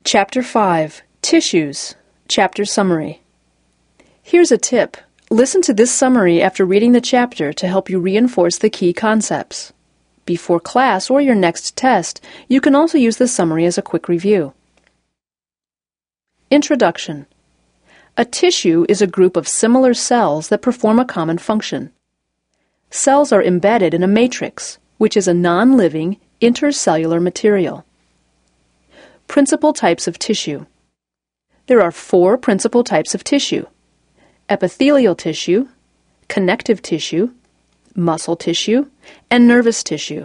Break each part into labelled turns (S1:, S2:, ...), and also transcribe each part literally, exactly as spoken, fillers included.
S1: Chapter five, Tissues, Chapter Summary. Here's a tip. Listen to this summary after reading the chapter to help you reinforce the key concepts. Before class or your next test, you can also use the summary as a quick review. Introduction. A tissue is a group of similar cells that perform a common function. Cells are embedded in a matrix, which is a non-living, intercellular material. Principal types of tissue. There are four principal types of tissue: epithelial tissue, connective tissue, muscle tissue, and nervous tissue.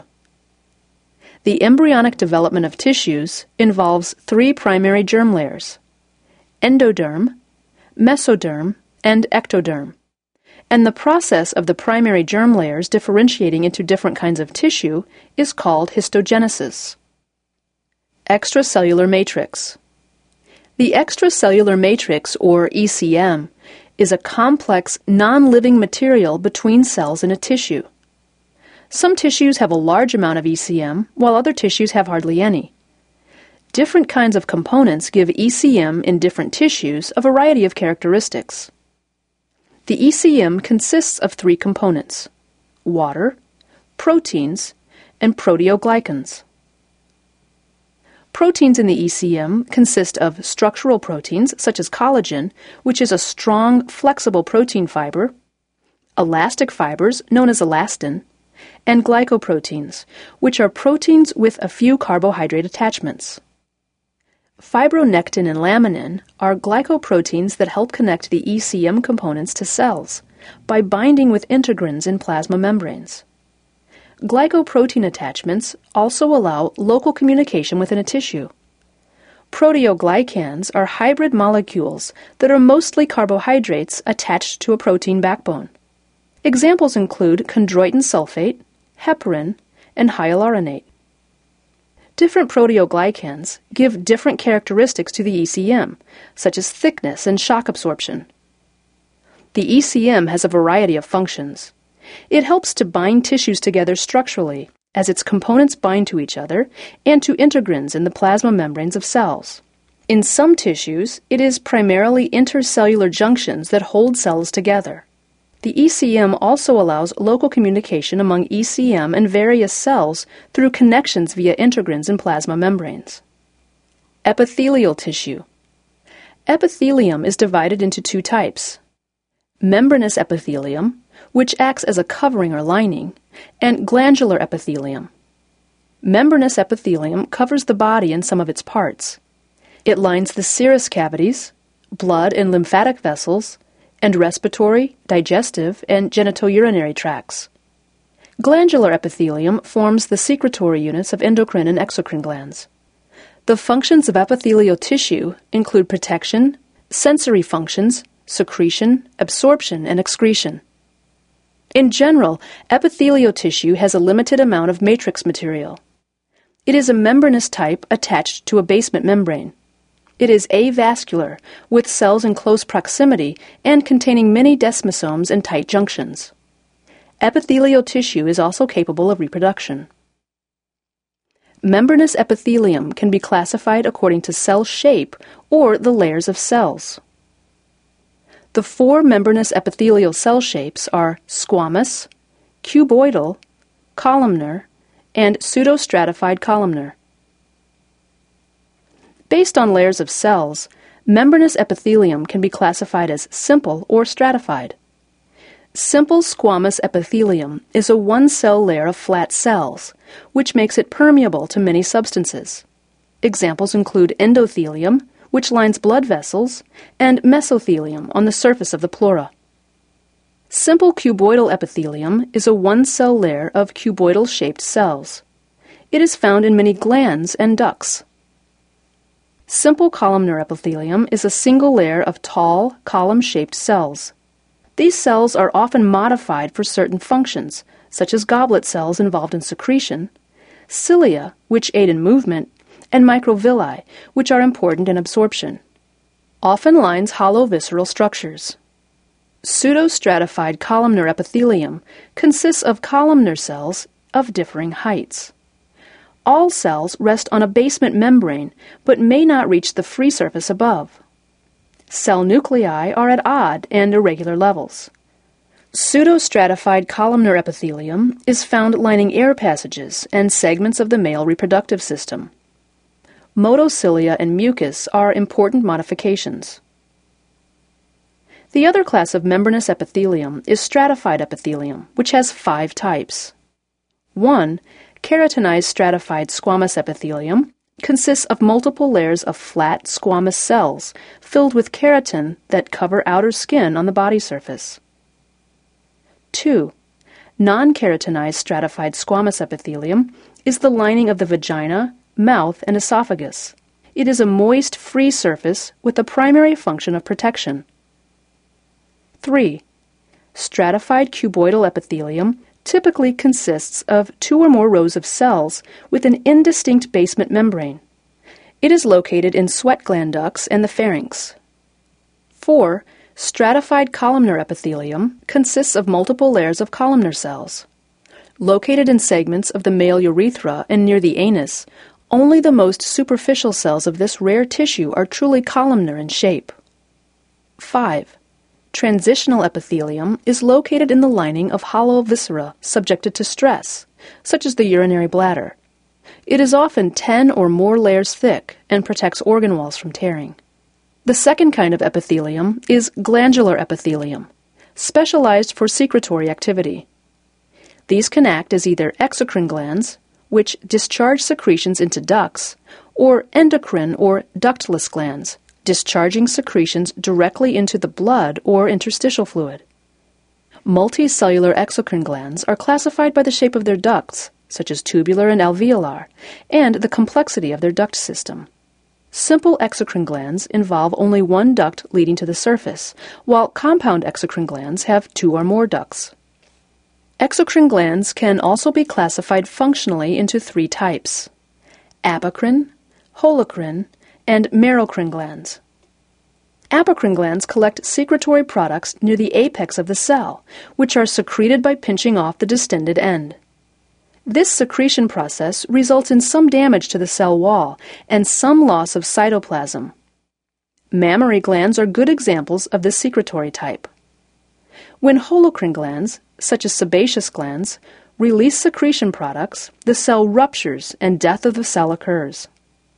S1: The embryonic development of tissues involves three primary germ layers: endoderm, mesoderm, and ectoderm. And the process of the primary germ layers differentiating into different kinds of tissue is called histogenesis. Extracellular matrix. The extracellular matrix, or E C M, is a complex, non-living material between cells in a tissue. Some tissues have a large amount of E C M, while other tissues have hardly any. Different kinds of components give E C M in different tissues a variety of characteristics. The E C M consists of three components: water, proteins, and proteoglycans. Proteins in the E C M consist of structural proteins, such as collagen, which is a strong, flexible protein fiber, elastic fibers, known as elastin, and glycoproteins, which are proteins with a few carbohydrate attachments. Fibronectin and laminin are glycoproteins that help connect the E C M components to cells by binding with integrins in plasma membranes. Glycoprotein attachments also allow local communication within a tissue. Proteoglycans are hybrid molecules that are mostly carbohydrates attached to a protein backbone. Examples include chondroitin sulfate, heparin, and hyaluronate. Different proteoglycans give different characteristics to the E C M, such as thickness and shock absorption. The E C M has a variety of functions. It helps to bind tissues together structurally, as its components bind to each other and to integrins in the plasma membranes of cells. In some tissues, it is primarily intercellular junctions that hold cells together. The E C M also allows local communication among E C M and various cells through connections via integrins in plasma membranes. Epithelial tissue. Epithelium is divided into two types: membranous epithelium, which acts as a covering or lining, and glandular epithelium. Membranous epithelium covers the body and some of its parts. It lines the serous cavities, blood and lymphatic vessels, and respiratory, digestive, and genitourinary tracts. Glandular epithelium forms the secretory units of endocrine and exocrine glands. The functions of epithelial tissue include protection, sensory functions, secretion, absorption, and excretion. In general, epithelial tissue has a limited amount of matrix material. It is a membranous type attached to a basement membrane. It is avascular, with cells in close proximity and containing many desmosomes and tight junctions. Epithelial tissue is also capable of reproduction. Membranous epithelium can be classified according to cell shape or the layers of cells. The four membranous epithelial cell shapes are squamous, cuboidal, columnar, and pseudostratified columnar. Based on layers of cells, membranous epithelium can be classified as simple or stratified. Simple squamous epithelium is a one-cell layer of flat cells, which makes it permeable to many substances. Examples include endothelium, which lines blood vessels, and mesothelium on the surface of the pleura. Simple cuboidal epithelium is a one-cell layer of cuboidal-shaped cells. It is found in many glands and ducts. Simple columnar epithelium is a single layer of tall, column-shaped cells. These cells are often modified for certain functions, such as goblet cells involved in secretion, cilia, which aid in movement, and microvilli, which are important in absorption. Often lines hollow visceral structures. Pseudostratified columnar epithelium consists of columnar cells of differing heights. All cells rest on a basement membrane, but may not reach the free surface above. Cell nuclei are at odd and irregular levels. Pseudostratified columnar epithelium is found lining air passages and segments of the male reproductive system. Motocilia and mucus are important modifications. The other class of membranous epithelium is stratified epithelium, which has five types. one. Keratinized stratified squamous epithelium consists of multiple layers of flat squamous cells filled with keratin that cover outer skin on the body surface. two. Non-keratinized stratified squamous epithelium is the lining of the vagina, mouth, and esophagus. It is a moist, free surface with the primary function of protection. three. Stratified cuboidal epithelium typically consists of two or more rows of cells with an indistinct basement membrane. It is located in sweat gland ducts and the pharynx. four. Stratified columnar epithelium consists of multiple layers of columnar cells. Located in segments of the male urethra and near the anus, only the most superficial cells of this rare tissue are truly columnar in shape. five. Transitional epithelium is located in the lining of hollow viscera subjected to stress, such as the urinary bladder. It is often ten or more layers thick and protects organ walls from tearing. The second kind of epithelium is glandular epithelium, specialized for secretory activity. These can act as either exocrine glands, which discharge secretions into ducts, or endocrine or ductless glands, discharging secretions directly into the blood or interstitial fluid. Multicellular exocrine glands are classified by the shape of their ducts, such as tubular and alveolar, and the complexity of their duct system. Simple exocrine glands involve only one duct leading to the surface, while compound exocrine glands have two or more ducts. Exocrine glands can also be classified functionally into three types: apocrine, holocrine, and merocrine glands. Apocrine glands collect secretory products near the apex of the cell, which are secreted by pinching off the distended end. This secretion process results in some damage to the cell wall and some loss of cytoplasm. Mammary glands are good examples of this secretory type. When holocrine glands, such as sebaceous glands, release secretion products, the cell ruptures and death of the cell occurs.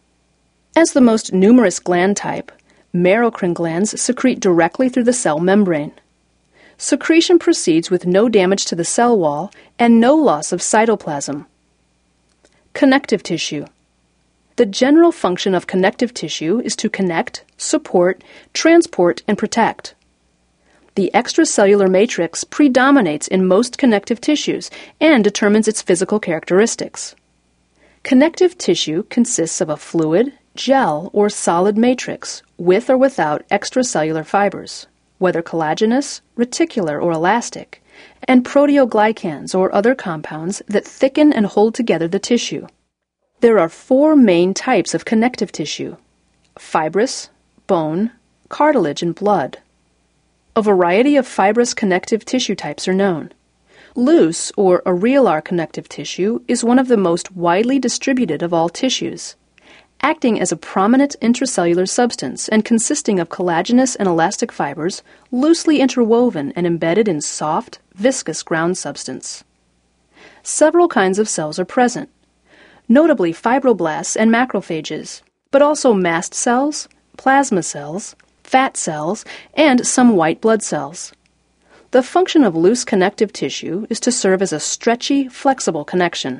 S1: As the most numerous gland type, merocrine glands secrete directly through the cell membrane. Secretion proceeds with no damage to the cell wall and no loss of cytoplasm. Connective tissue. The general function of connective tissue is to connect, support, transport, and protect. The extracellular matrix predominates in most connective tissues and determines its physical characteristics. Connective tissue consists of a fluid, gel, or solid matrix with or without extracellular fibers, whether collagenous, reticular, or elastic, and proteoglycans or other compounds that thicken and hold together the tissue. There are four main types of connective tissue: fibrous, bone, cartilage, and blood. A variety of fibrous connective tissue types are known. Loose or areolar connective tissue is one of the most widely distributed of all tissues, acting as a prominent intracellular substance and consisting of collagenous and elastic fibers loosely interwoven and embedded in soft, viscous ground substance. Several kinds of cells are present, notably fibroblasts and macrophages, but also mast cells, plasma cells, fat cells, and some white blood cells. The function of loose connective tissue is to serve as a stretchy, flexible connection.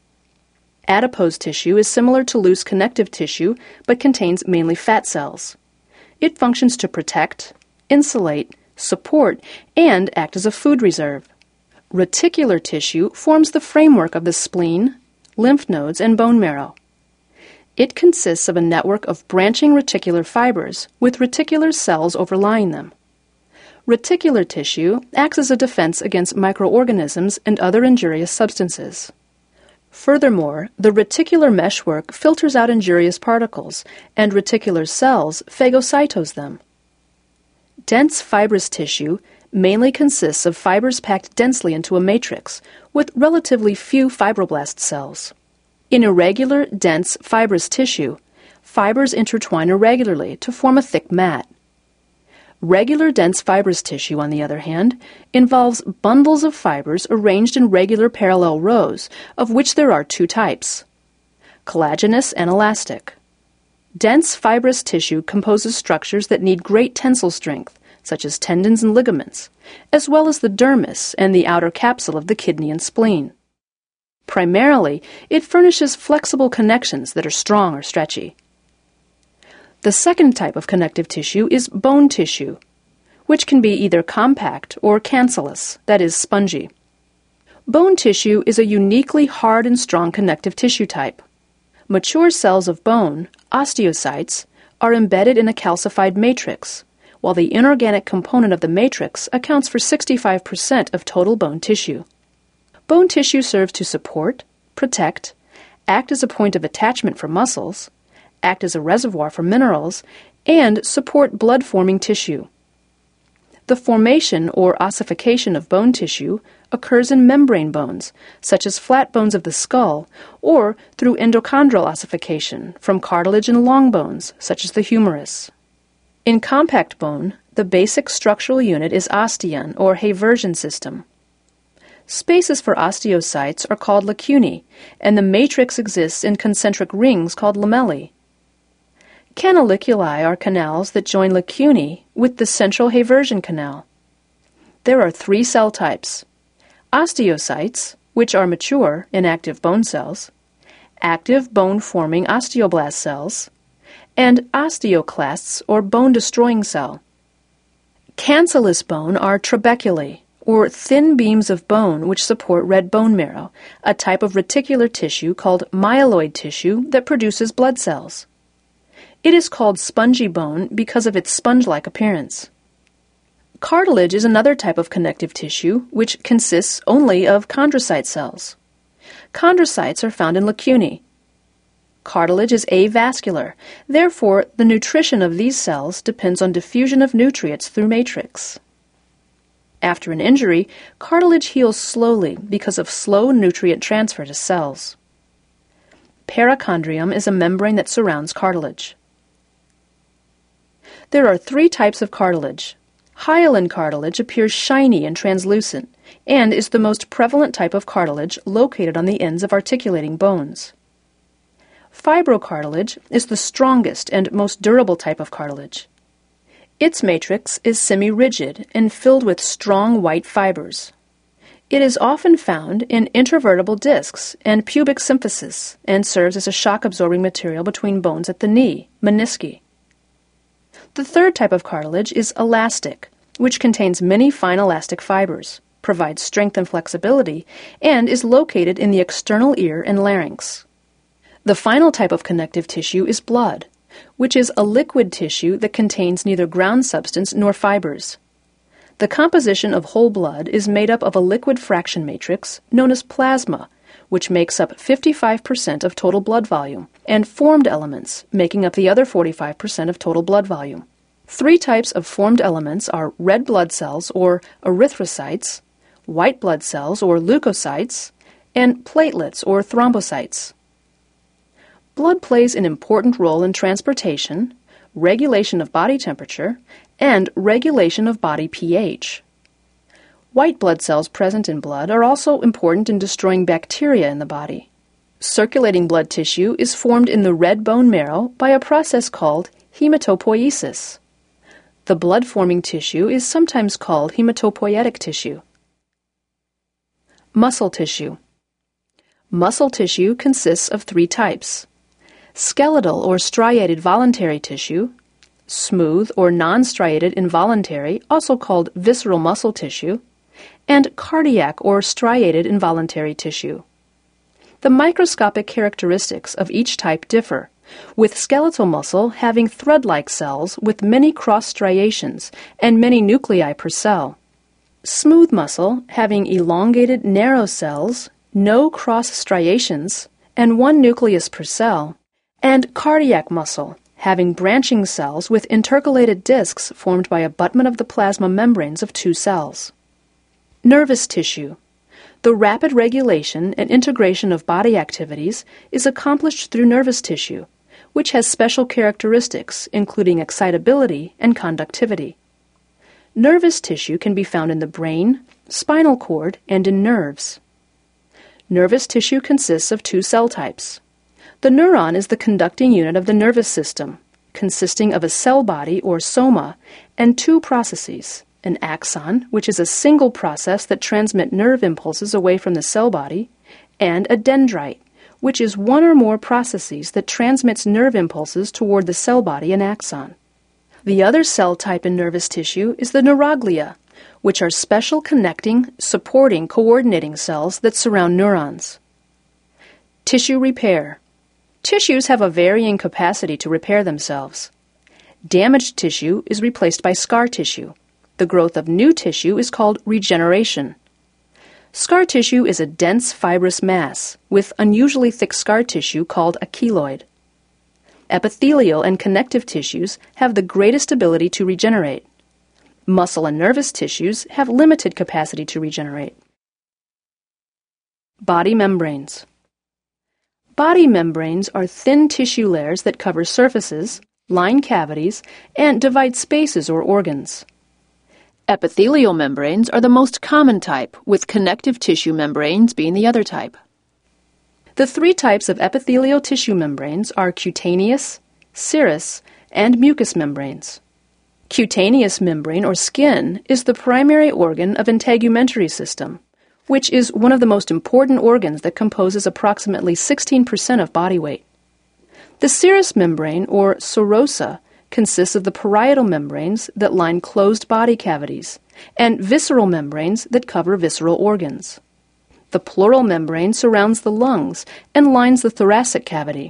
S1: Adipose tissue is similar to loose connective tissue, but contains mainly fat cells. It functions to protect, insulate, support, and act as a food reserve. Reticular tissue forms the framework of the spleen, lymph nodes, and bone marrow. It consists of a network of branching reticular fibers with reticular cells overlying them. Reticular tissue acts as a defense against microorganisms and other injurious substances. Furthermore, the reticular meshwork filters out injurious particles, and reticular cells phagocytose them. Dense fibrous tissue mainly consists of fibers packed densely into a matrix, with relatively few fibroblast cells. In irregular, dense, fibrous tissue, fibers intertwine irregularly to form a thick mat. Regular, dense, fibrous tissue, on the other hand, involves bundles of fibers arranged in regular parallel rows, of which there are two types: collagenous and elastic. Dense, fibrous tissue composes structures that need great tensile strength, such as tendons and ligaments, as well as the dermis and the outer capsule of the kidney and spleen. Primarily, it furnishes flexible connections that are strong or stretchy. The second type of connective tissue is bone tissue, which can be either compact or cancellous, that is, spongy. Bone tissue is a uniquely hard and strong connective tissue type. Mature cells of bone, osteocytes, are embedded in a calcified matrix, while the inorganic component of the matrix accounts for sixty-five percent of total bone tissue. Bone tissue serves to support, protect, act as a point of attachment for muscles, act as a reservoir for minerals, and support blood-forming tissue. The formation or ossification of bone tissue occurs in membrane bones, such as flat bones of the skull, or through endochondral ossification from cartilage and long bones, such as the humerus. In compact bone, the basic structural unit is osteon, or Haversian system. Spaces for osteocytes are called lacunae, and the matrix exists in concentric rings called lamellae. Canaliculi are canals that join lacunae with the central Haversian canal. There are three cell types: osteocytes, which are mature, inactive bone cells, active bone-forming osteoblast cells, and osteoclasts, or bone-destroying cell. Cancellous bone are trabeculae, or thin beams of bone which support red bone marrow, a type of reticular tissue called myeloid tissue that produces blood cells. It is called spongy bone because of its sponge-like appearance. Cartilage is another type of connective tissue which consists only of chondrocyte cells. Chondrocytes are found in lacunae. Cartilage is avascular, therefore the nutrition of these cells depends on diffusion of nutrients through matrix. After an injury, cartilage heals slowly because of slow nutrient transfer to cells. Perichondrium is a membrane that surrounds cartilage. There are three types of cartilage. Hyaline cartilage appears shiny and translucent, and is the most prevalent type of cartilage located on the ends of articulating bones. Fibrocartilage is the strongest and most durable type of cartilage. Its matrix is semi-rigid and filled with strong white fibers. It is often found in intervertebral discs and pubic symphysis and serves as a shock-absorbing material between bones at the knee, menisci. The third type of cartilage is elastic, which contains many fine elastic fibers, provides strength and flexibility, and is located in the external ear and larynx. The final type of connective tissue is blood, which is a liquid tissue that contains neither ground substance nor fibers. The composition of whole blood is made up of a liquid fraction matrix known as plasma, which makes up fifty-five percent of total blood volume, and formed elements, making up the other forty-five percent of total blood volume. Three types of formed elements are red blood cells, or erythrocytes, white blood cells, or leukocytes, and platelets, or thrombocytes. Blood plays an important role in transportation, regulation of body temperature, and regulation of body pH. White blood cells present in blood are also important in destroying bacteria in the body. Circulating blood tissue is formed in the red bone marrow by a process called hematopoiesis. The blood-forming tissue is sometimes called hematopoietic tissue. Muscle tissue. Muscle tissue consists of three types: skeletal or striated voluntary tissue, smooth or non-striated involuntary, also called visceral muscle tissue, and cardiac or striated involuntary tissue. The microscopic characteristics of each type differ, with skeletal muscle having thread-like cells with many cross striations and many nuclei per cell. Smooth muscle having elongated narrow cells, no cross striations, and one nucleus per cell, and cardiac muscle having branching cells with intercalated discs formed by abutment of the plasma membranes of two cells. Nervous tissue. The rapid regulation and integration of body activities is accomplished through nervous tissue, which has special characteristics including excitability and conductivity. Nervous tissue can be found in the brain, spinal cord, and in nerves. Nervous tissue consists of two cell types. The neuron is the conducting unit of the nervous system, consisting of a cell body or soma and two processes, an axon, which is a single process that transmits nerve impulses away from the cell body, and a dendrite, which is one or more processes that transmits nerve impulses toward the cell body and axon. The other cell type in nervous tissue is the neuroglia, which are special connecting, supporting, coordinating cells that surround neurons. Tissue repair. Tissues have a varying capacity to repair themselves. Damaged tissue is replaced by scar tissue. The growth of new tissue is called regeneration. Scar tissue is a dense fibrous mass with unusually thick scar tissue called a keloid. Epithelial and connective tissues have the greatest ability to regenerate. Muscle and nervous tissues have limited capacity to regenerate. Body membranes. Body membranes are thin tissue layers that cover surfaces, line cavities, and divide spaces or organs. Epithelial membranes are the most common type, with connective tissue membranes being the other type. The three types of epithelial tissue membranes are cutaneous, serous, and mucous membranes. Cutaneous membrane or skin is the primary organ of integumentary system, which is one of the most important organs that composes approximately sixteen percent of body weight. The serous membrane or serosa consists of the parietal membranes that line closed body cavities and visceral membranes that cover visceral organs. The pleural membrane surrounds the lungs and lines the thoracic cavity.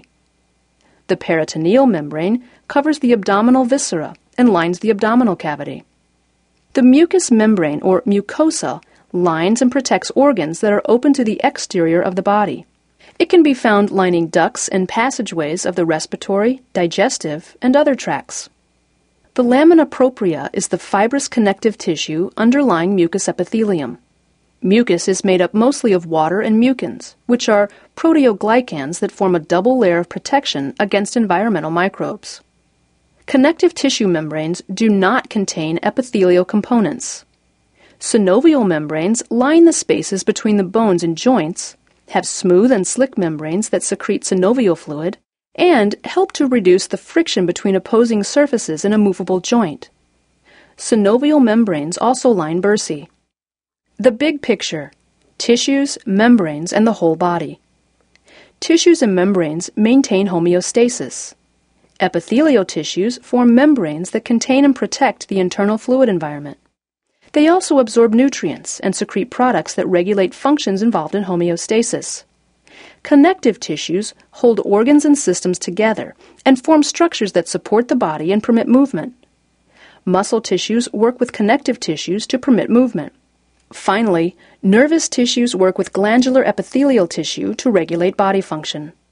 S1: The peritoneal membrane covers the abdominal viscera and lines the abdominal cavity. The mucous membrane or mucosa lines and protects organs that are open to the exterior of the body. It can be found lining ducts and passageways of the respiratory, digestive, and other tracts. The lamina propria is the fibrous connective tissue underlying mucous epithelium. Mucus is made up mostly of water and mucins, which are proteoglycans that form a double layer of protection against environmental microbes. Connective tissue membranes do not contain epithelial components. Synovial membranes line the spaces between the bones and joints, have smooth and slick membranes that secrete synovial fluid, and help to reduce the friction between opposing surfaces in a movable joint. Synovial membranes also line bursae. The big picture: tissues, membranes, and the whole body. Tissues and membranes maintain homeostasis. Epithelial tissues form membranes that contain and protect the internal fluid environment. They also absorb nutrients and secrete products that regulate functions involved in homeostasis. Connective tissues hold organs and systems together and form structures that support the body and permit movement. Muscle tissues work with connective tissues to permit movement. Finally, nervous tissues work with glandular epithelial tissue to regulate body function.